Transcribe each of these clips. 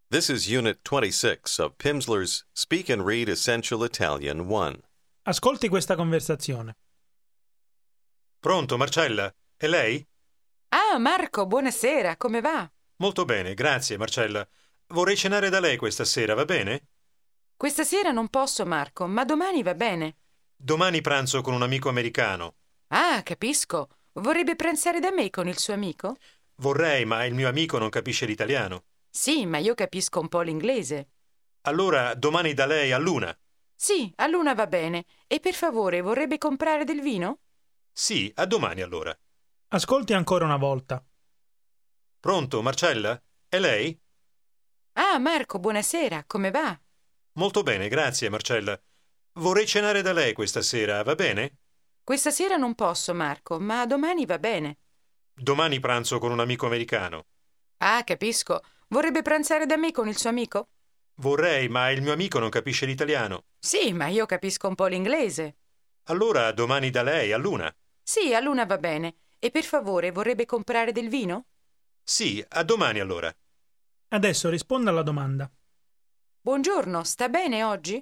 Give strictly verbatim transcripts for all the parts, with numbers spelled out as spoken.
This is Unit twenty-six of Pimsleur's Speak and Read Essential Italian one. Ascolti questa conversazione. Pronto, Marcella? È lei? Ah, Marco, buonasera, come va? Molto bene, grazie, Marcella. Vorrei cenare da lei questa sera, va bene? Questa sera non posso, Marco, ma domani va bene. Domani pranzo con un amico americano. Ah, capisco. Vorrebbe pranzare da me con il suo amico? Vorrei, ma il mio amico non capisce l'italiano. Sì, ma io capisco un po' l'inglese. Allora, domani da lei a l'una. Sì, a l'una va bene. E per favore, vorrebbe comprare del vino? Sì, a domani allora. Ascolti ancora una volta. Pronto, Marcella? È lei? Ah, Marco, buonasera, come va? Molto bene, grazie, Marcella. Vorrei cenare da lei questa sera, va bene? Questa sera non posso, Marco, ma domani va bene. Domani pranzo con un amico americano. Ah, capisco. Vorrebbe pranzare da me con il suo amico? Vorrei, ma il mio amico non capisce l'italiano. Sì, ma io capisco un po' l'inglese. Allora, domani da lei a l'una. Sì, a l'una va bene. E per favore, vorrebbe comprare del vino? Sì, a domani allora. Adesso risponda alla domanda. Buongiorno, sta bene oggi?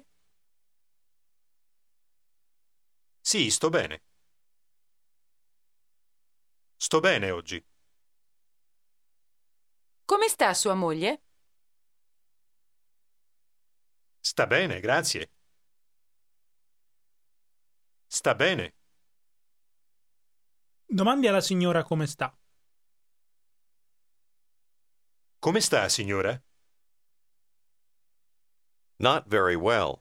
Sì, sto bene. Sto bene oggi. Come sta sua moglie? Sta bene, grazie. Sta bene. Domandi alla signora come sta. Come sta, signora? Not very well.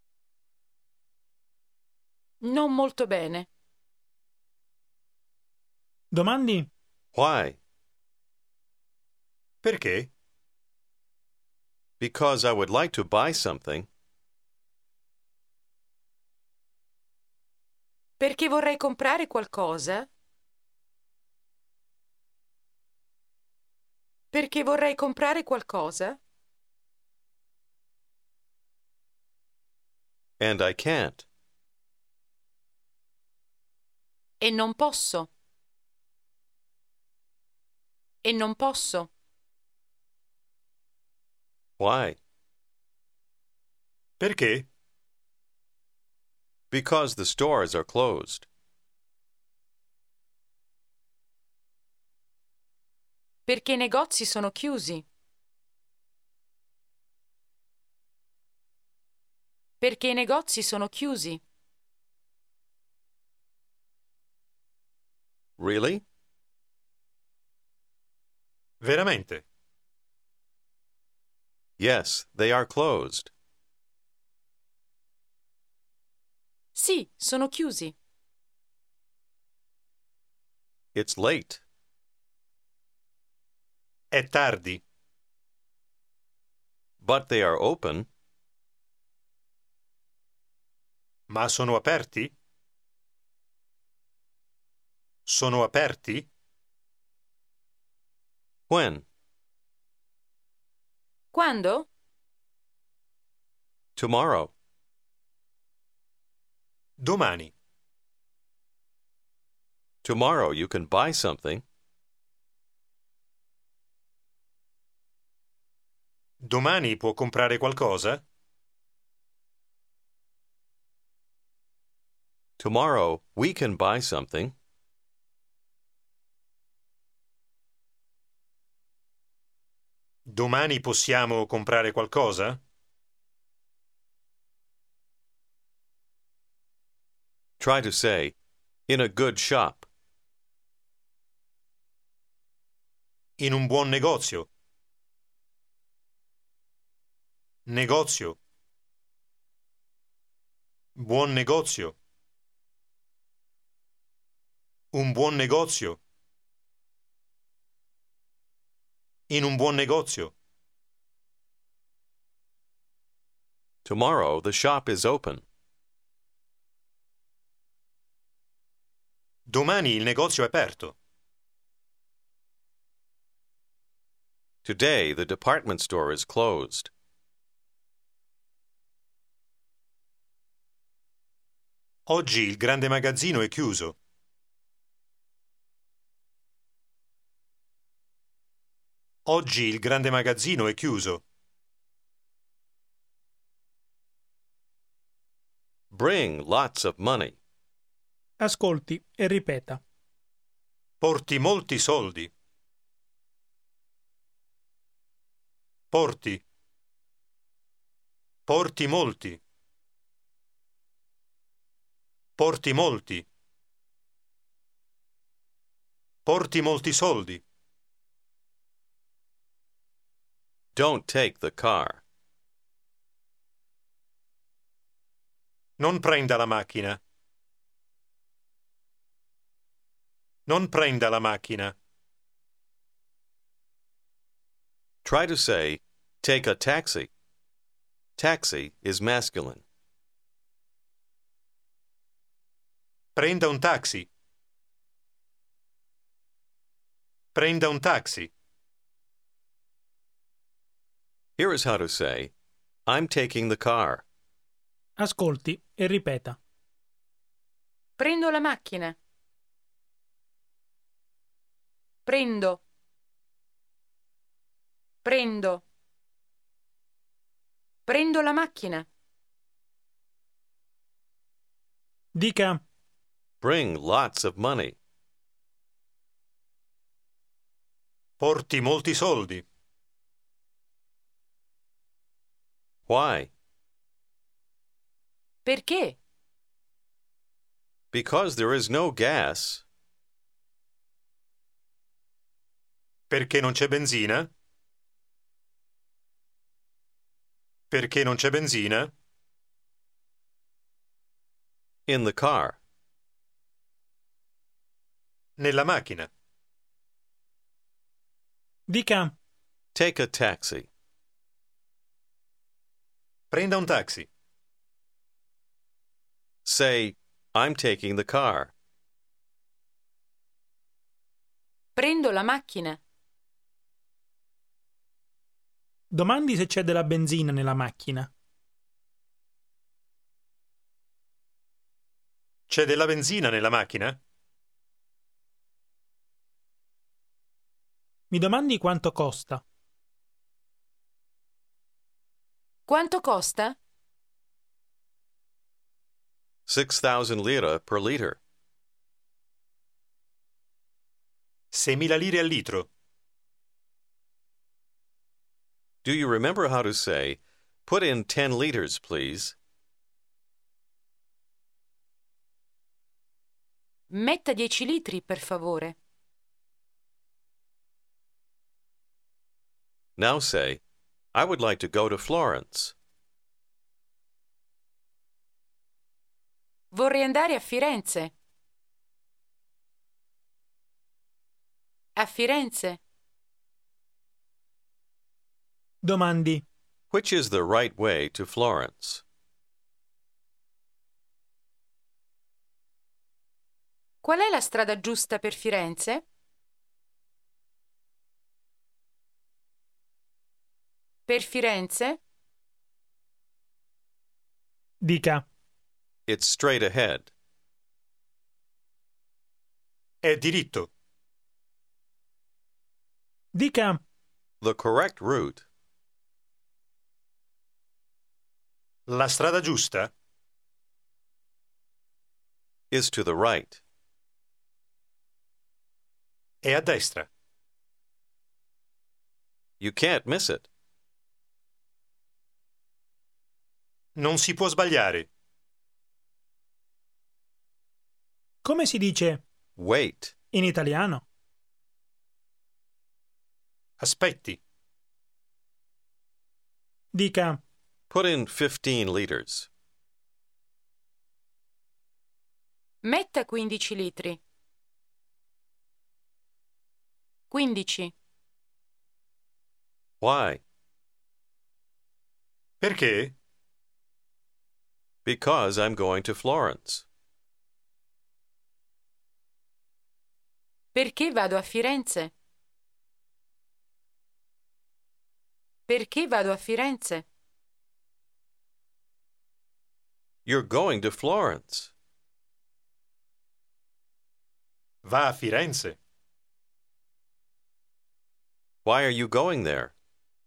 Non molto bene. Domandi Why? Perché? Because I would like to buy something. Perché vorrei comprare qualcosa? Perché vorrei comprare qualcosa? And I can't. E non posso. E non posso. Why? Perché? Because the stores are closed. Perché i negozi sono chiusi. Perché i negozi sono chiusi. Really? Veramente? Yes, they are closed. Sì, sono chiusi. It's late. È tardi. But they are open. Ma sono aperti? Sono aperti? When? Quando? Tomorrow. Domani. Tomorrow you can buy something. Domani può comprare qualcosa? Tomorrow we can buy something. Domani possiamo comprare qualcosa? Try to say, in a good shop. In un buon negozio. Negozio. Buon negozio. Un buon negozio. In un buon negozio. Tomorrow the shop is open. Domani il negozio è aperto. Today the department store is closed. Oggi il grande magazzino è chiuso. Oggi il grande magazzino è chiuso. Bring lots of money. Ascolti e ripeta. Porti molti soldi. Porti. Porti molti. Porti molti. Porti molti soldi. Don't take the car. Non prenda la macchina. Non prenda la macchina. Try to say, take a taxi. Taxi is masculine. Prenda un taxi. Prenda un taxi. Here is how to say, I'm taking the car. Ascolti e ripeta. Prendo la macchina. Prendo. Prendo. Prendo la macchina. Dica. Bring lots of money. Porti molti soldi. Why? Perché? Because there is no gas. Perché non c'è benzina? Perché non c'è benzina? In the car. Nella macchina. Dica. Take a taxi. Prenda un taxi. Say, I'm taking the car. Prendo la macchina. Domandi se c'è della benzina nella macchina. C'è della benzina nella macchina? Mi domandi quanto costa? Quanto costa? Six thousand lira per liter. seimila lire al litro. Do you remember how to say, put in ten liters, please? Metta dieci litri, per favore. Now say, I would like to go to Florence. Vorrei andare a Firenze. A Firenze. Domandi. Which is the right way to Florence? Qual è la strada giusta per Firenze? Per Firenze? Dica. It's straight ahead. È diritto. Dica. The correct route. La strada giusta? Is to the right. È a destra. You can't miss it. Non si può sbagliare. Come si dice Wait. in italiano? Aspetti. Dica. Put in fifteen liters. Metta quindici litri. quindici. Why? Perché? Because I'm going to Florence. Perché vado a Firenze? Perché vado a Firenze? You're going to Florence. Va a Firenze. Why are you going there?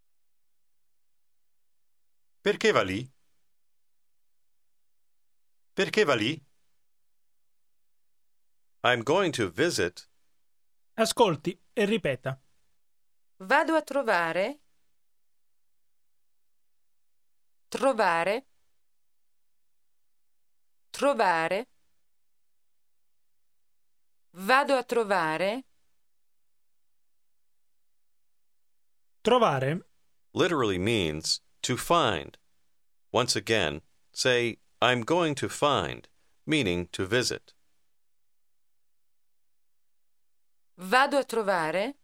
Perché va lì? Perché va lì? I'm going to visit. Ascolti e ripeta. Vado a trovare. Trovare. Trovare. Vado a trovare. Trovare. Literally means to find. Once again, say, I'm going to find, meaning to visit. Vado a trovare.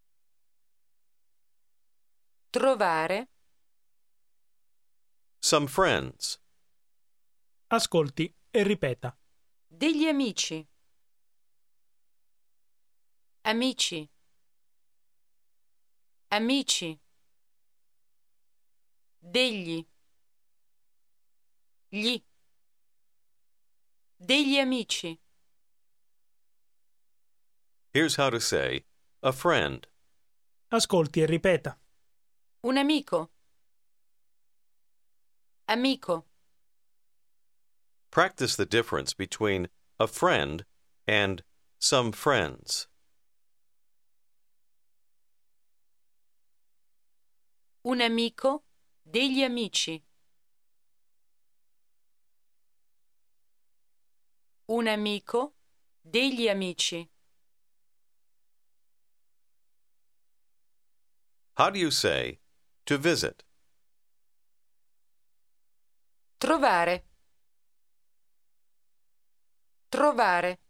Trovare. Some friends. Ascolti e ripeta. Degli amici. Amici. Amici. Degli. Gli. Degli amici. Here's how to say a friend. Ascolti e ripeta. Un amico. Amico. Practice the difference between a friend and some friends. Un amico. Degli amici. Un amico. Degli amici. How do you say to visit? Trovare. Trovare.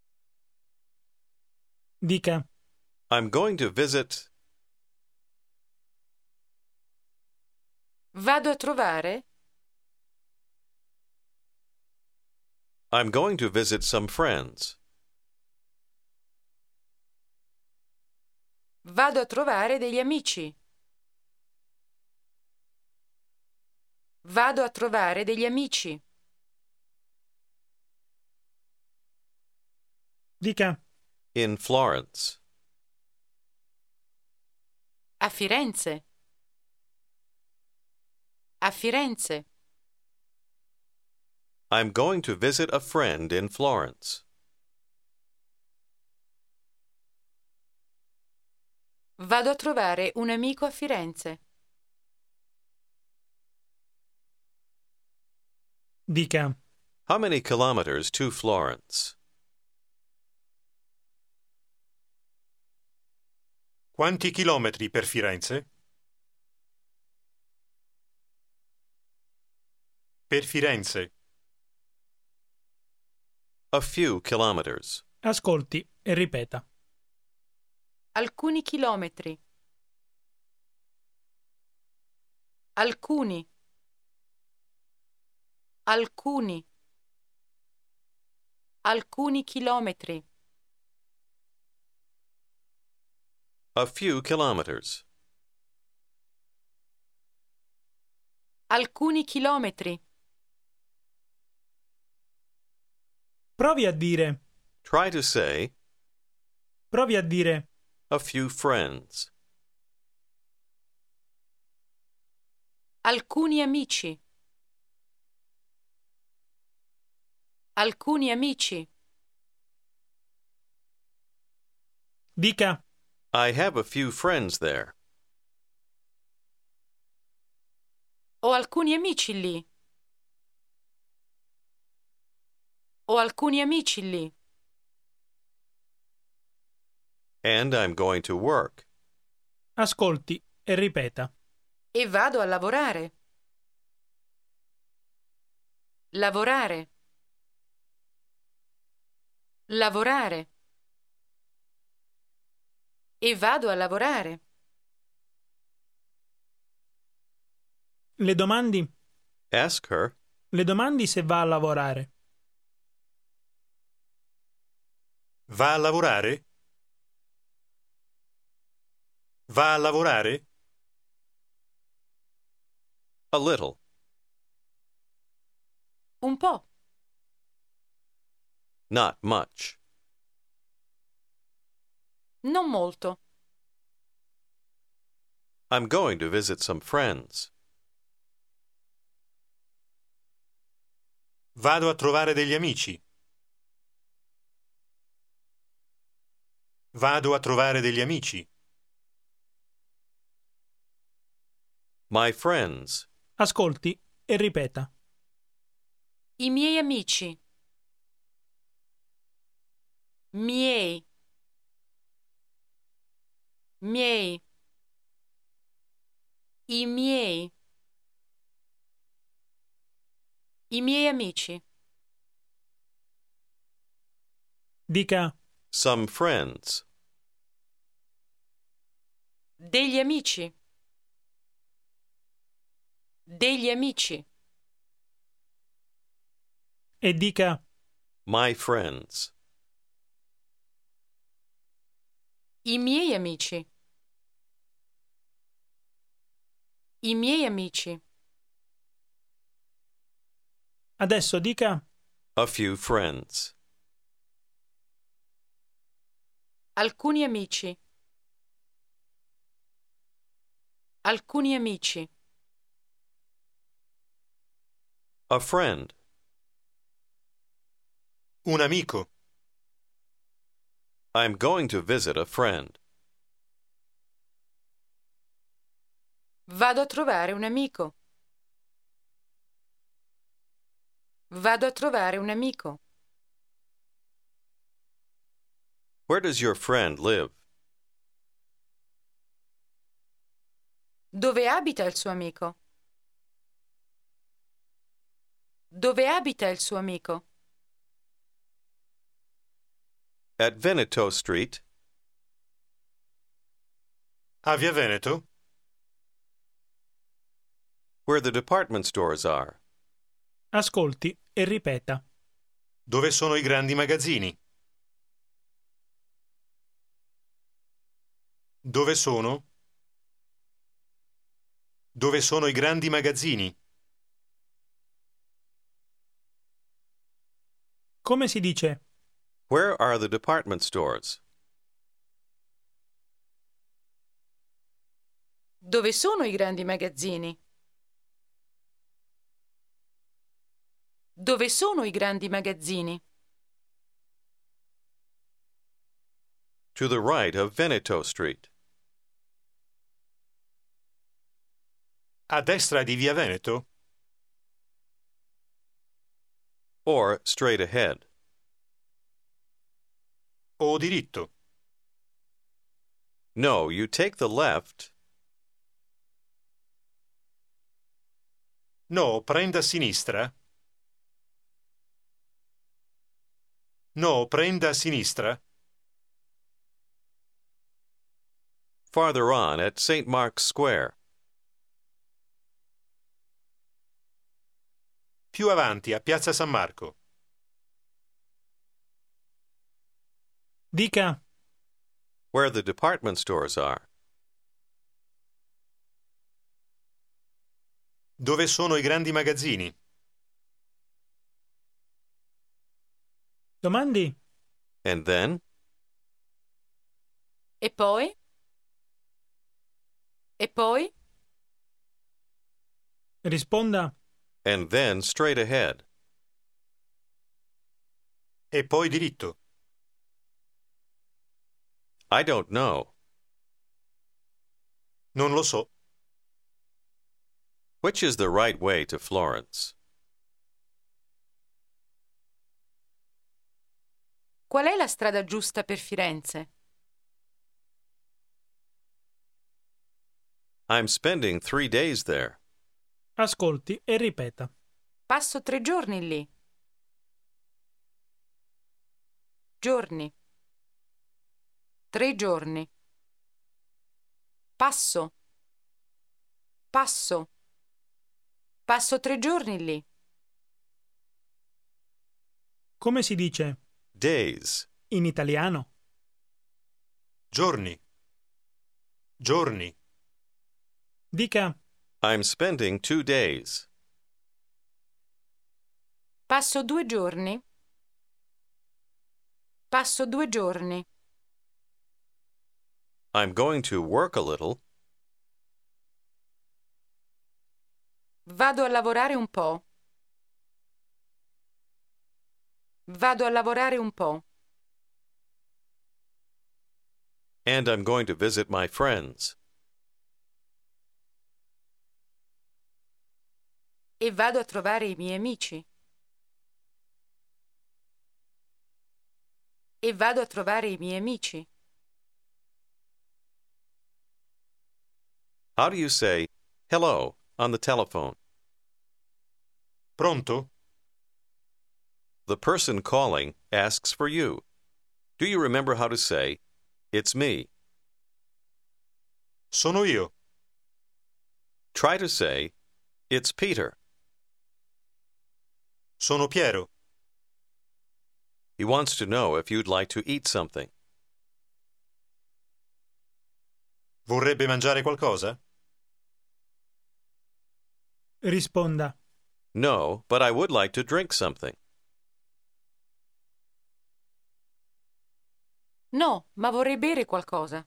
Dica. I'm going to visit. Vado a trovare. I'm going to visit some friends. Vado a trovare degli amici. Vado a trovare degli amici. Dica. In Florence. A Firenze. A Firenze. I'm going to visit a friend in Florence. Vado a trovare un amico a Firenze. Dica. How many kilometers to Florence? Quanti chilometri per Firenze? Per Firenze. A few kilometers. Ascolti e ripeta. Alcuni chilometri. Alcuni. Alcuni. Alcuni chilometri. A few kilometers. Alcuni chilometri. Provi a dire. Try to say Provi a dire. a few friends. Alcuni amici. Alcuni amici. Dica. I have a few friends there. Ho alcuni amici lì. Ho alcuni amici lì. And I'm going to work. Ascolti e ripeta. E vado a lavorare. Lavorare. Lavorare. E vado a lavorare. Le domandi. Ask her, Le domandi se va a lavorare. Va a lavorare? Va a lavorare? a little. Un po'. Not much. Non molto. I'm going to visit some friends. Vado a trovare degli amici. Vado a trovare degli amici. My friends. Ascolti e ripeta. I miei amici. Miei. Miei. I miei. I miei amici. Dica Some friends. Degli amici. Degli amici. e dica My friends. I miei amici. I miei amici. adesso dica A few friends. Alcuni amici. Alcuni amici. A friend. Un amico. I'm going to visit a friend. Vado a trovare un amico. Vado a trovare un amico. Where does your friend live? Dove abita il suo amico? Dove abita il suo amico? At Veneto Street. A Via Veneto? Where the department stores are. ascolti e ripeta. Dove sono i grandi magazzini? Dove sono? Dove sono i grandi magazzini? Come si dice Where are the department stores? Dove sono i grandi magazzini? Dove sono i grandi magazzini? To the right of Veneto Street. A destra di Via Veneto? Or straight ahead. O diritto? No, you take the left. No, prenda a sinistra. No, prenda a sinistra. Farther on at Saint Mark's Square. Più avanti a Piazza San Marco. dica Where the department stores are. Dove sono i grandi magazzini? domandi And then, E poi? E poi? risponda and then straight ahead. E poi diritto. I don't know. Non lo so. Which is the right way to Florence? Qual è la strada giusta per Firenze? I'm spending three days there. ascolti e ripeta. Passo tre giorni lì. Giorni. Tre giorni. Passo. Passo. Passo tre giorni lì. Come si dice Days. in italiano? Giorni. Giorni. Dica I'm spending two days. Passo due giorni. Passo due giorni. I'm going to work a little. Vado a lavorare un po'. Vado a lavorare un po'. And I'm going to visit my friends. E vado a trovare i miei amici. E vado a trovare i miei amici. How do you say hello on the telephone? Pronto? The person calling asks for you. Do you remember how to say, "It's me"? Sono io. Try to say, "It's Peter." Sono Piero. He wants to know if you'd like to eat something. Vorrebbe mangiare qualcosa? Risponda. No, but I would like to drink something. No, ma vorrei bere qualcosa.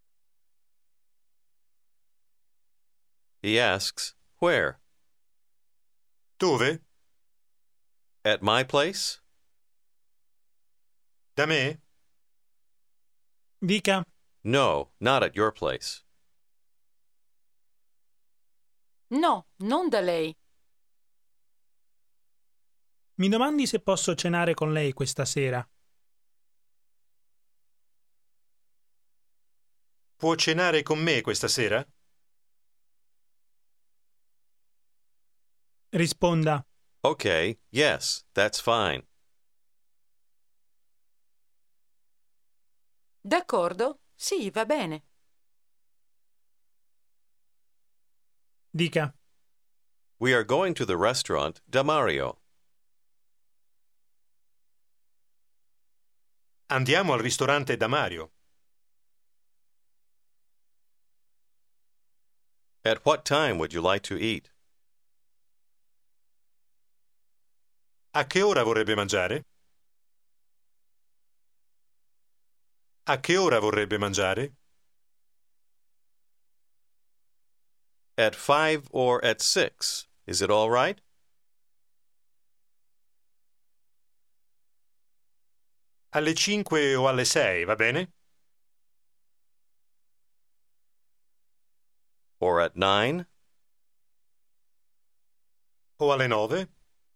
He asks, "Where?" Dove? At my place? Da me? Dica. No, not at your place. No, non da lei. Mi domandi se posso cenare con lei questa sera. Può cenare con me questa sera? Risponda. Okay, yes, that's fine. D'accordo? Sì, va bene. Dica. We are going to the restaurant Da Mario. Andiamo al ristorante da Mario. At what time would you like to eat? A che ora vorrebbe mangiare? A che ora vorrebbe mangiare? At five or at six. Is it all right? Alle cinque o alle sei, va bene? Or at nine? O alle nove?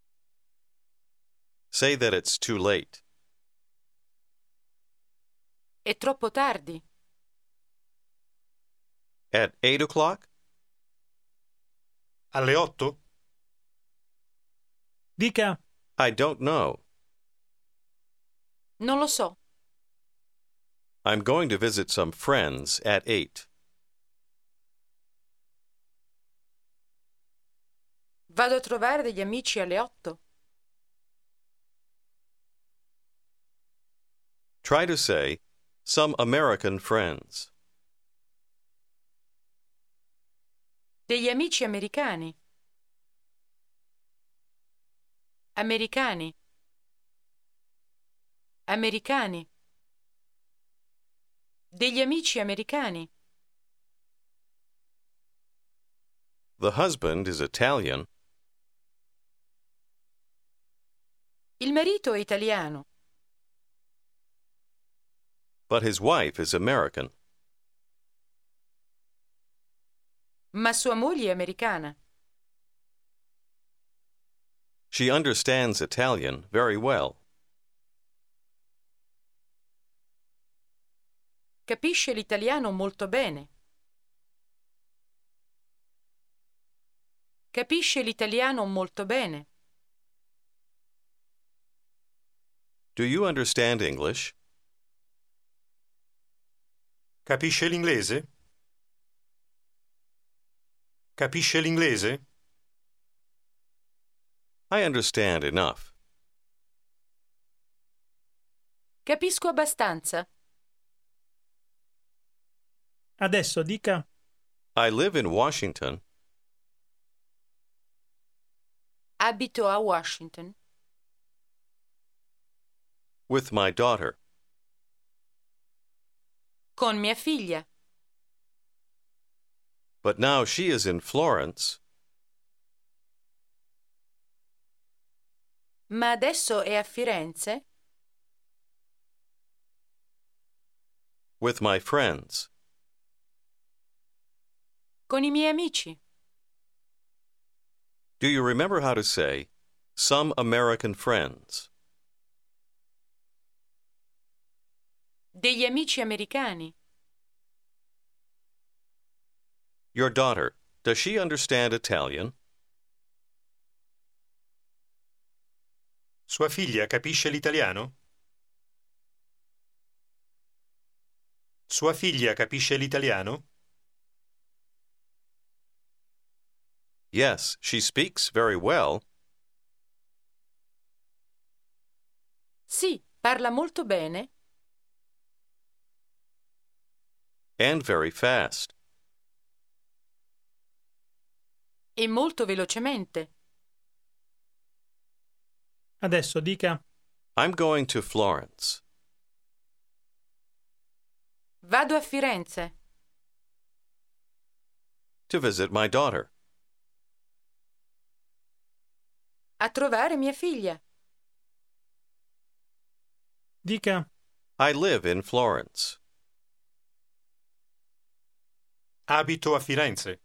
Say that it's too late. È troppo tardi. At eight o'clock? Alle otto? Dica. I don't know. Non lo so. I'm going to visit some friends at eight. Vado a trovare degli amici alle otto. Try to say, some American friends. Degli amici americani. Americani. Americani. Degli amici americani. The husband is Italian. Il marito è italiano, But his wife is American. ma sua moglie è americana. She understands Italian very well. Capisce l'italiano molto bene. Capisce l'italiano molto bene. Do you understand English? Capisce l'inglese? Capisce l'inglese? I understand enough. Capisco abbastanza. Adesso dica. I live in Washington. Abito a Washington. With my daughter. Con mia figlia. But now she is in Florence. Ma adesso è a Firenze? With my friends. Con i miei amici? Do you remember how to say, some American friends? Degli amici americani? Your daughter, does she understand Italian? Sua figlia capisce l'italiano? Sua figlia capisce l'italiano? Yes, she speaks very well. Sì, parla molto bene. And very fast. E molto velocemente. Adesso dica I'm going to Florence. Vado a Firenze. To visit my daughter. A trovare mia figlia. dica I live in Florence. Abito a Firenze.